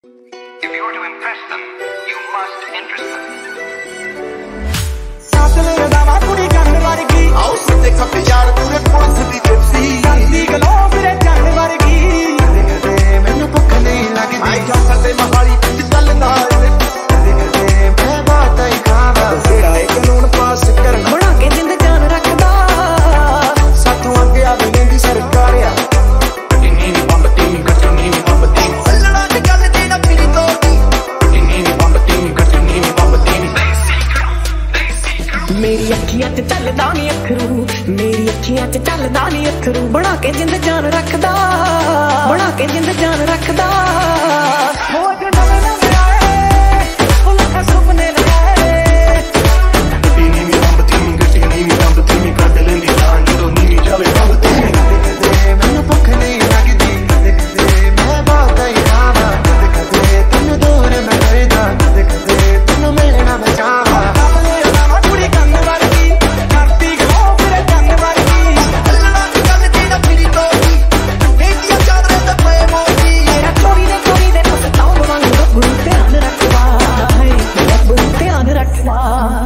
If you are to impress them, you must interest them. साथ मेरे दावा कुड़ी गंद वर्गी आओ सिद्धे खपे यार पूरे पुलिस दी जिप्सी गंदी गलो फिरे चंद वर्गी कदे मैनू भुख नहीं लगदी आई जा सकदे महाली विच चलदा कदे मैं बात ही खावा तेरा एक कानून पास करना बना के जिंद जान रखदा साथों अगे आ लेंदी सरकार आ नी बंब टीम कट्टी नी बंब टीम लड़ा के गल देना फिरी तोड़ी नी बंब टीम कट्टी नी बंब टीम मेरी अखियां च चलदा नी अखरू मेरी अखियां च चलदा नी अखरू बना के जिंद जान रखदा बना के जिंद जान रखदा हो जो नवे नवे आए ओ लखा सुपने लगाए नी बंब टीम कट्टी नी बंब टीम कट लेंदी जान जो नी जावे बंब टीम कदे मैनू भुख नहीं लगदी कदे मैं बात ही खावा कदे तैनू दूर मैं करदा कदे तैनू मिलना मैं चाहवा कुड़ी गंद वर्गी करती गलो फिरे चंद वर्गी लड़ा के गल देना फिरी तोड़ी बेटियां चढ़ रहे ते पे मोती मेरा चोरी दे पछताउण वांग रब ध्यान रखवा है रब ध्यान रखवा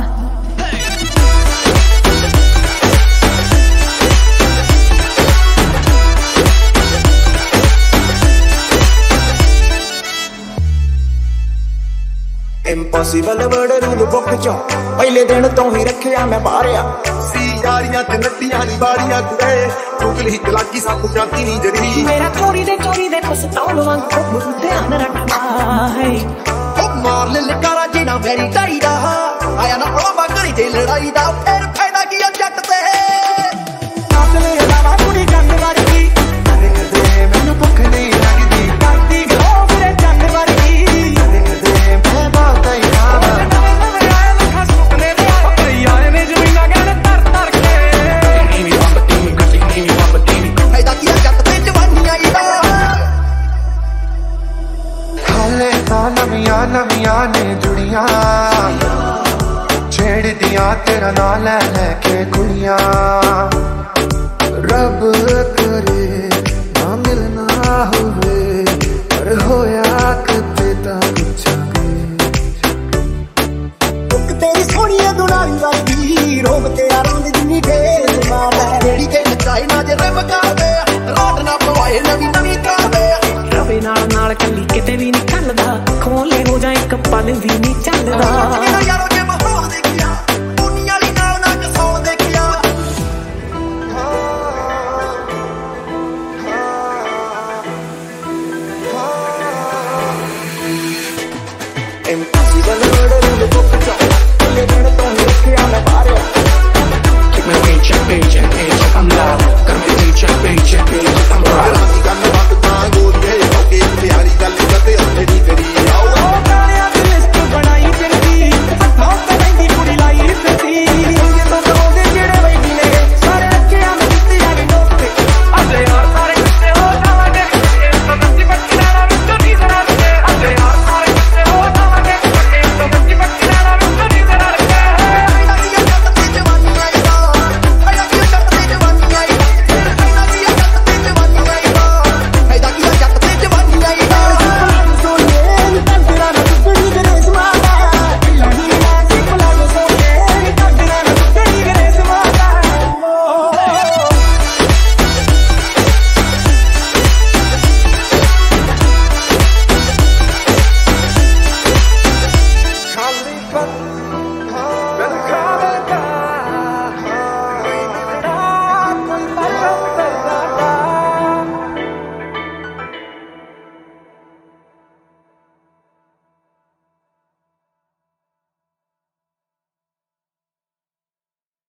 ਇੰਪੋਸੀਬਲ ਵਰਡ ਰੂਲ ਬੁੱਕ ਚੋਂ ਪਹਿਲੇ ਦਿਨ ਤੋਂ ਹੀ ਰੱਖਿਆ ਮੈਂ ਬਾਹਰਿਆ ਸੀ ਯਾਰੀਆਂ ਤੇ ਨੱਟੀਆਂ ਦੀ ਬਾੜੀਆਂ ਕੁੜੇ ਚੁਗਲੀ ਚਲਾਕੀ ਸਭ ਜਾਂਦੀ ਨਹੀਂ ਜਰੀ मेरा चोरी दे पछताउण वांग रब ध्यान रखवा है ਉਹ ਮਾਰ ਲੈ ਲਕਾਰਾ ਜਿਨਾ ਮੇਰੀ ਢਾਈ ਦਾ ਆਇਆ ਨਾ ਪੜਵਾ ਕਰੀ ਤੇ ਲੜਾਈ ਦਾ ਫਿਰ ਫਾਇਦਾ ਕੀ ਆ ਜੱਟ ਤੇ साथ मेरे दावा कुड़ी गंद वर्गी ਕਦੇ ਮੈਨੂੰ ਭੁੱਖ ਨਹੀਂ ਲੱਗਦੀ करती गलो फिरे चंद वर्गी ਕਦੇ ਮੈਂ ਬਾਤ ਹੀ ਖਾਵਾ नवे नवे आए लखा सुपने लगाए कई आए ने जमीना गहने तर के ਨੀਵੀਂ ਬੰਬ ਟੀਮ ਕੱਟੀ ਨੀਵੀਂ ਬੰਬ ਟੀਮ ਫਾਇਦਾ ਕੀ ਆ ਜੱਟ ਤੇ ਜਵਾਨੀ ਆਈ ਦਾ ਹਾਲੇ ਤਾਂ ਨਵੀਆਂ ਨਵੀਆਂ ਨੇ ਜੁੜੀਆਂ ਛੇੜਦੀਆਂ ਤੇਰਾ ਨਾਂ ਲੈ ਲੈ ਕੇ ਕੁੜੀਆਂ ਰੱਬ ਕਰੇ ਨਾ ਮਿਲਣਾ ਹੋਵੇ ਪਰ ਹੋਇਆ ਕਿਤੇ ਤਾਂ ਪੁੱਛਾਂਗੇ ਇੱਕ ਤੇਰੀ ਸੋਹਣੀ ਦੁਨਾਲੀ ਵਰਗੀ ਰੋਬ ਤੇਰਾ ਰੰਗ ਜਿੰਨੀ ਢੇਰ ਮਾਰਦਾ ਜਿਹੜੀ ਤੇ ਨਚਾਈ ਨਾ ਜੇ ਰਬ ਕਰਦੇ ਰਾਤ ਨਾ ਪਵਾਏ ਨਵੀਂ ਨਵੀਂ ਕਰਦੇ ਰਵੇ ਨਾਲ ਨਾਲ ਕੱਲੀ ਕਿਤੇ ਵੀ ਨਹੀਂ ਖੱਲਦਾ ਖੋਲੇ ਹੋ ਜਾ ਇੱਕ ਪਲ ਵੀ ਨਹੀਂ ਚੱਲਦਾ ਯਾਰੋ